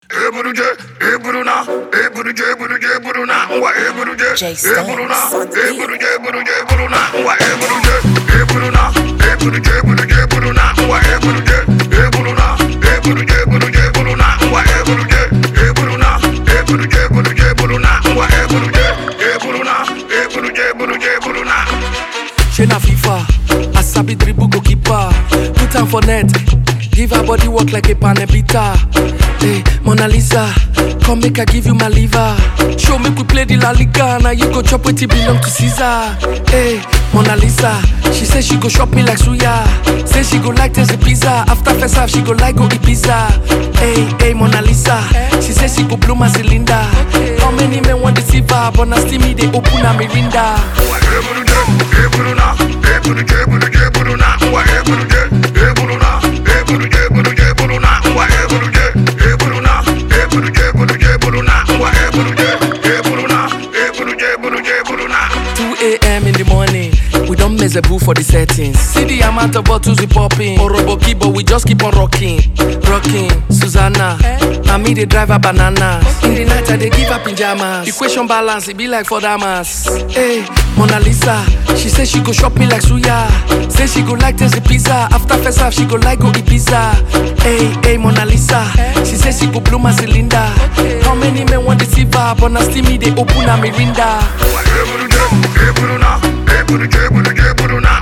Shena FIFA, Asabi dribble goalkeeper. Put her for net, give her body work like a panebita. Hey, Mona Lisa, come make I give you my liver. Show me we play the La Liga, now you go chop what it belong to Caesar. Hey, Mona Lisa, she say she go shop me like suya. Say she go like taste the pizza. After first half she go like go eat pizza. Hey, Mona Lisa, she say she go blow my cylinder. How many men want to see her, but now still me they open a Mirinda. In the morning, we don't mess a boo for the settings. See the amount of bottles we popping. Oroboki, but we just keep on rocking. Susanna, and me they drive a banana. In the night I they give her pajamas. Equation balance, it be like for damas. Hey, Mona Lisa, she say she go shop me like suya. Say she go like taste the pizza. After first half she go like go eat pizza. Hey, Mona Lisa, she say she go blow my cylinder. How many men want to see her, but now still me they open a Mirinda.